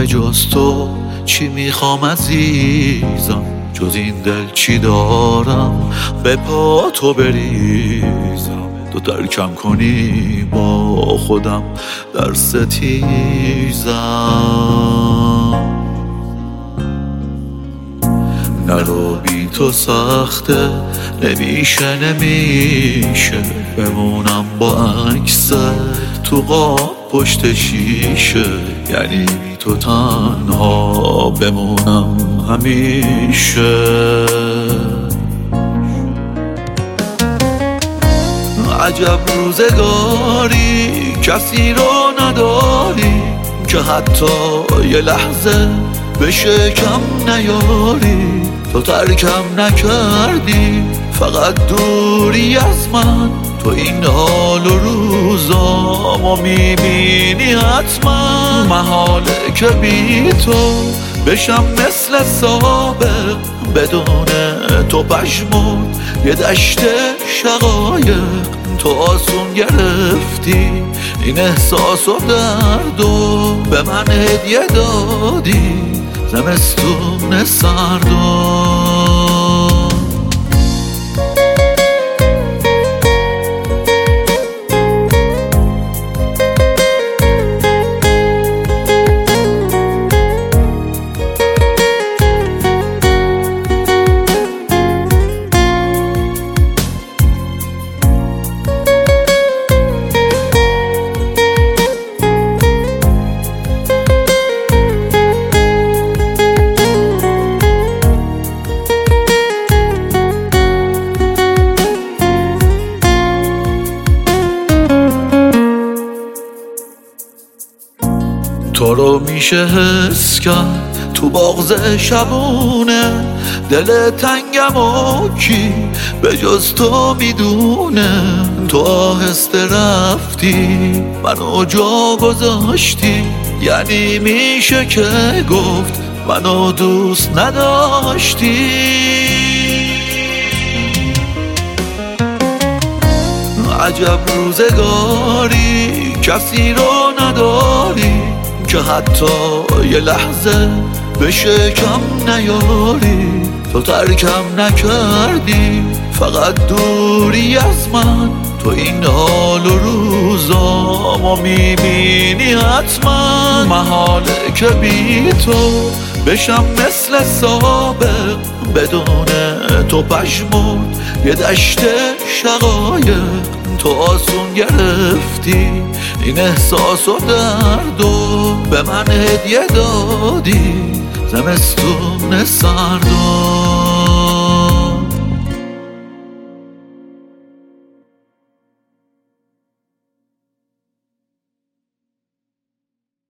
به جز تو چی میخوام عزیزم، جز این دل چی دارم به پا تو بریزم. تو ترکم کنی با خودم در ستیزم. نرو بی تو سخته، نمیشه بمونم با عکس تو قاب پشت شیشه. یعنی بی تو تنها بمونم همیشه. عجب روزگاری کسی رو نداری که حتی یه لحظه بشه کم نیاری. تو ترکم نکردی فقط دوری از من، تو این حال و روزامو میبینی حتما. محاله که بی تو بشم مثل سابق، بدون تو پشمرد یه دشت شقایق. تو آسون گرفتی این احساس و درد و به من هدیه دادی زمستون سردو. تو رو میشه حس کرد تو بغض شبونه، دل تنگم و کی به جز تو میدونه. تو آهسته رفتی منو جا گذاشتی، یعنی میشه که گفت منو دوست نداشتی. عجب روزگاری کسی رو نداری که حتی یه لحظه بشه کم نیاری. تو ترکم نکردی فقط دوری از من، تو این حال و روزامو میبینی حتما. محاله که بی تو بشم مثل سابق، بدون تو پشمرد یه دشت شقایق. تو آسون گرفتی این احساس و درد و به من هدیه دادی زمستون سردو.